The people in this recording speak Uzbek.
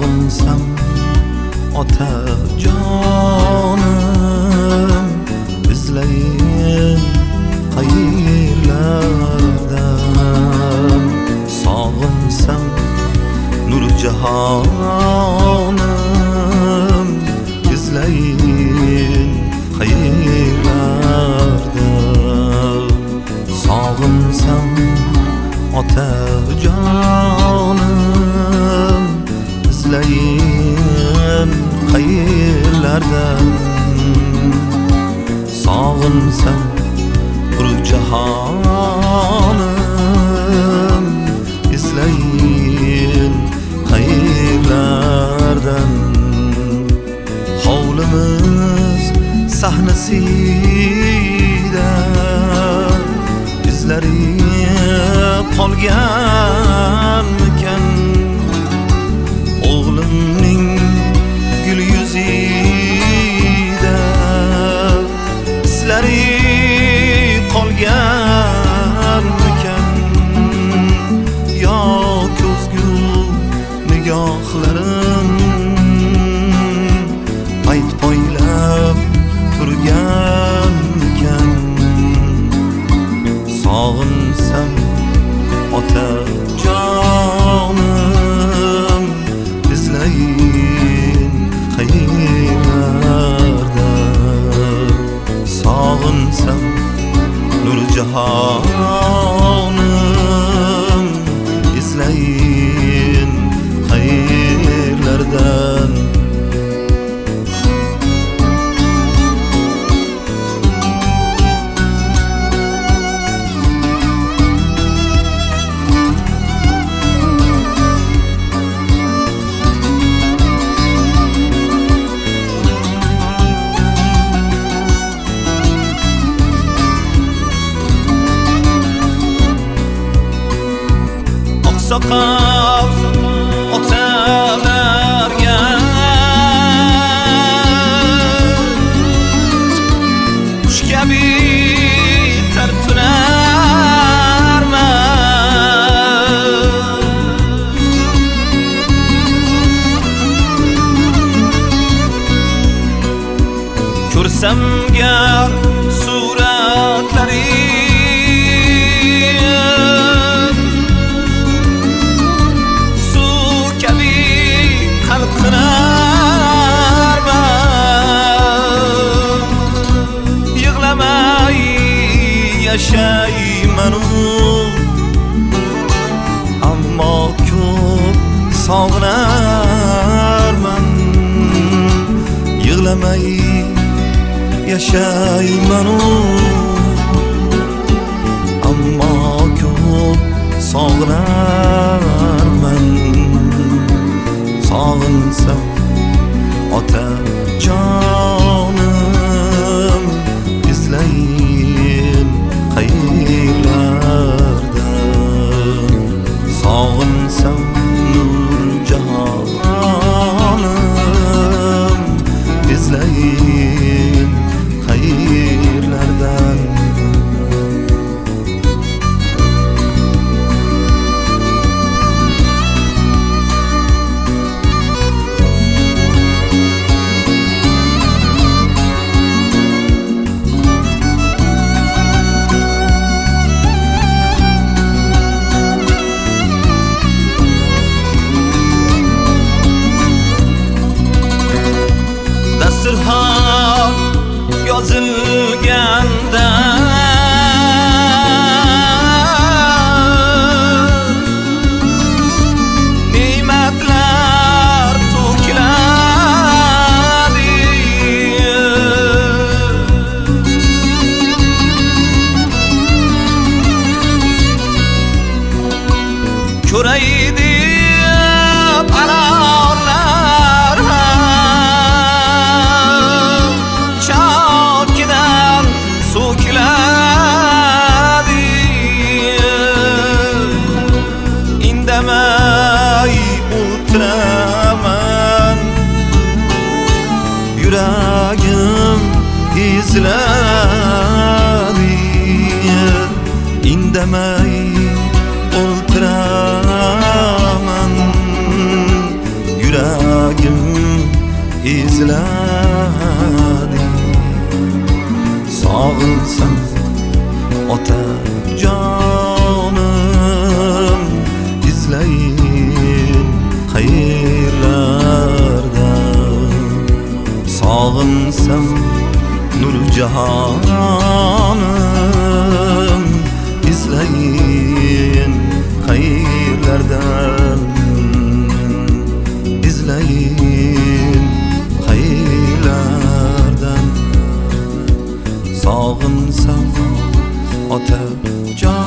sog'insam otajonim izlayin qayerlardan. Sog'insam nur jahonim izlayin qayerlardan. Sog'insam otajonim izlayin qayerlardan. Sog'insam bir jahonim izlayin qayerlardan. Hovlimiz sahnasida izlari qolganmikan, o'g'limning gul yuzida izlari qolganmikan. Yo ko'zgu nigohlarim payt poylab turganmikan. Sog'insam otajonim izlayin qayerlardan. Sog'insam nur jahonim izlayin qayerlardan. Oqsoqol otalarga qush kabi tartinarman. Ko'rsam gar suratlari yashayman, ammo ko'p sog'inarman. Yig'lamay yashayman, ammo ko'p sog'inarman. Sog'insam otajonim izlayin qayerlardan. Sog'insam nur jahonim izlayin qayerlardan. Dasturxon yozilganda ne'matlar to'kiladi. Ko'ray deb anarlar chokidan so'kiladi. Indamay o'tiraman, yuragim eziladi. Indamay o'tiraman, yuragim yuragim izladi. Sog'insam otajonim, izlayin qayerlarda. Sog'insam Nurjahonim, izlayin qayerlardan. İzlayin qayerlardan. Sog'insam otajonim,